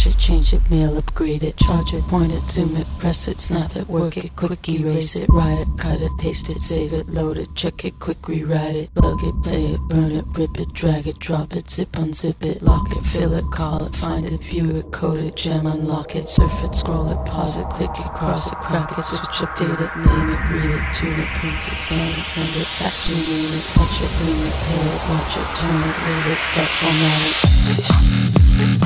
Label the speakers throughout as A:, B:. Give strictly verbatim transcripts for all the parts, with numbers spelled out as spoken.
A: trash it, change it, mail, upgrade it, charge it, point it, zoom it, press it, snap it, work it, quick erase it, write it, cut it, paste it, save it, load it, check it, quick rewrite it, plug it, play it, burn it, rip it, drag it, drop it, zip, unzip it, lock it, fill it, call it, find it, view it, code it, jam, unlock it, surf it, scroll it, pause it, click it, cross it, crack it, switch, update it, name it, read it, tune it, print it, scan it, send it, fax, rename it, touch it, bring it, pay it, watch it, turn it, read it, start format it.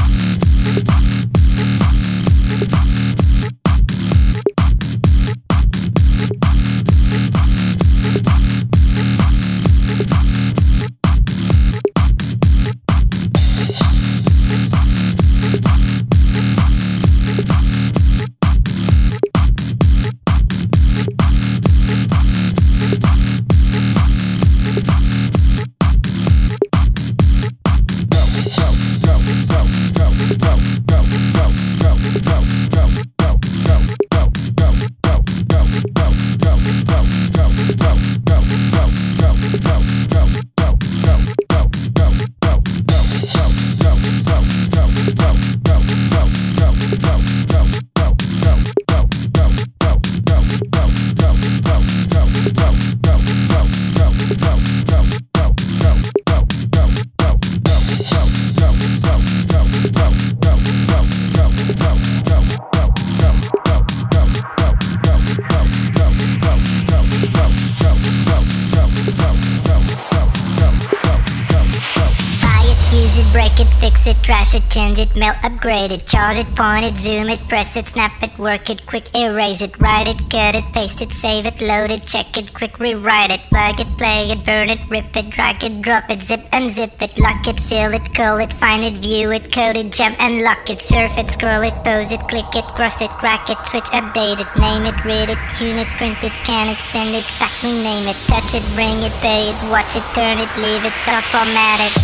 B: Break it, fix it, trash it, change it, mail, upgrade it, charge it, point it, zoom it, press it, snap it, work it, quick erase it, write it, cut it, paste it, save it, load it, check it, quick rewrite it, plug it, play it, burn it, rip it, drag it, drop it, zip, unzip it, lock it, fill it, call it, find it, view it, code it, jump, unlock it, surf it, scroll it, pose it, click it, cross it, crack it, switch, update it, name it, read it, tune it, print it, scan it, send it, fax, rename it, touch it, bring it, pay it, watch it, turn it, leave it, start format it.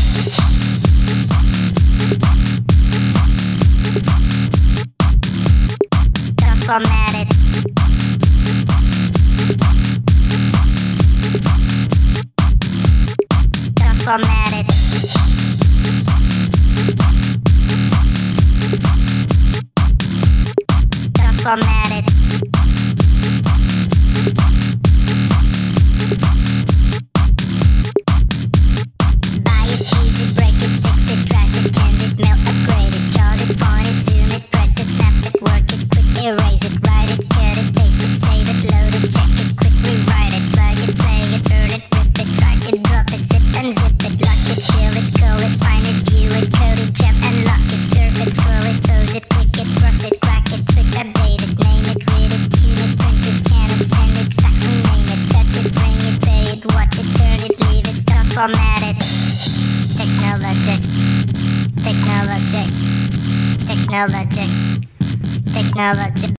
B: Format it. Format it. Format it. Buy it, use it, break it, fix it, trash it, change it, mail, upgrade it, charge it, point it, zoom it, press it, snap it, work it, quick erase it, write it, cut it, paste it, save it, load it, check it, quick rewrite it, plug it, play it, burn it, rip it, drag it, drop it, zip, unzip it, lock it, fill it, call it, find it, view it, code it, jump, unlock it, surf it, scroll it, pose it, click it, cross it, crack it, switch, update it, name it, read it, tune it, print it, scan it, send it, fax, rename it, touch it, bring it, pay it, watch it, turn it, leave it, stop, format it. Technologic, technologic, technologic, technologic.